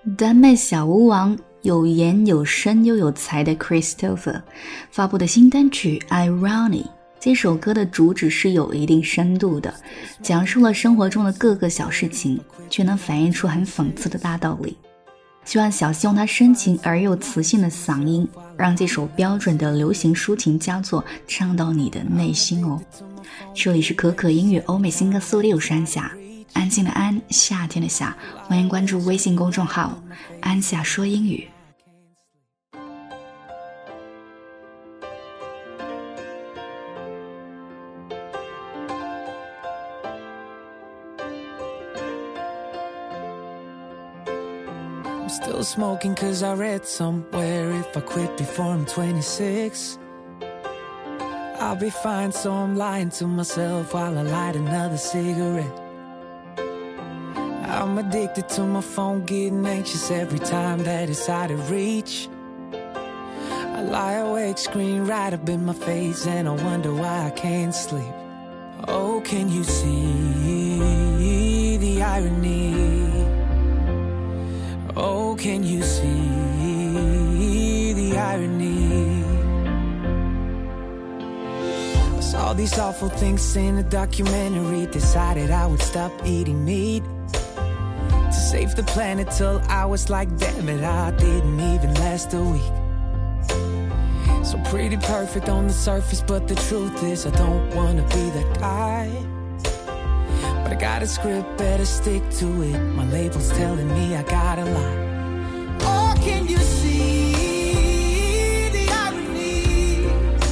丹麦小巫王有颜有声又有才的 Christopher 发布的新单曲 Irony， 这首歌的主旨是有一定深度的，讲述了生活中的各个小事情，却能反映出很讽刺的大道理。希望小溪用他深情而又磁性的嗓音，让这首标准的流行抒情佳作唱到你的内心哦。这里是可可音乐欧美新歌速递，我是安夏，安静的安，夏天的夏，欢迎关注微信公众号安夏说英语。 Still smoking cause I read somewhere if I quit before I'm 26 I'll be fine, so I'm lying to myself while I light another cigarette. I'm addicted to my phone, getting anxious every time that it's out of reach. I lie awake, screen right up in my face, and I wonder why I can't sleep. Oh, can you see the irony?Oh, can you see the irony? I saw these awful things in a documentary, decided I would stop eating meat to save the planet till I was like, damn it, I didn't even last a week. So pretty perfect on the surface, but the truth is I don't wanna be that guy.But I got a script, better stick to it. My label's telling me I gotta lie. Oh, can you see the irony?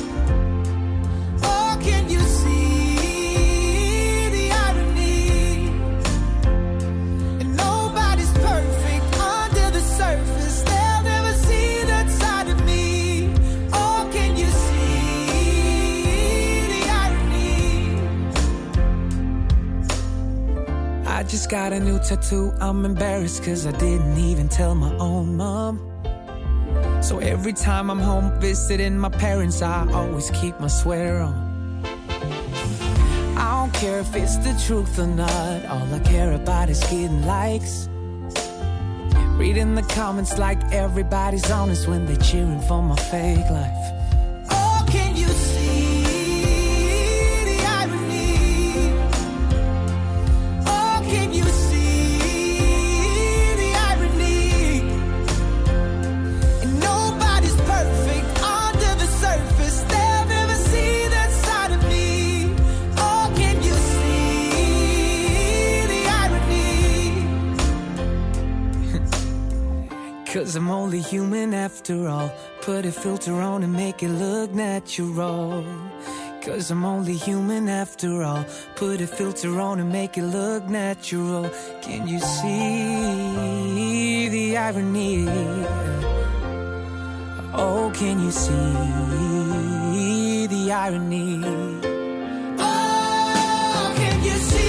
Oh, can you see the irony? And nobody's perfect under the surface. They'll never see that side of me. Oh, can you see the irony?I just got a new tattoo, I'm embarrassed cause I didn't even tell my own mom. So every time I'm home visiting my parents, I always keep my sweater on. I don't care if it's the truth or not, all I care about is getting likes. Reading the comments like everybody's honest when they're cheering for my fake life.Oh, can you see the irony?Oh, can you see the irony? And nobody's perfect under the surface. They'll never see that side of me. Oh, can you see the irony? Cause I'm only human after all. Put a filter on and make it look natural.Cause I'm only human after all. Put a filter on and make it look natural. Can you see the irony? Oh, can you see the irony? Oh, can you see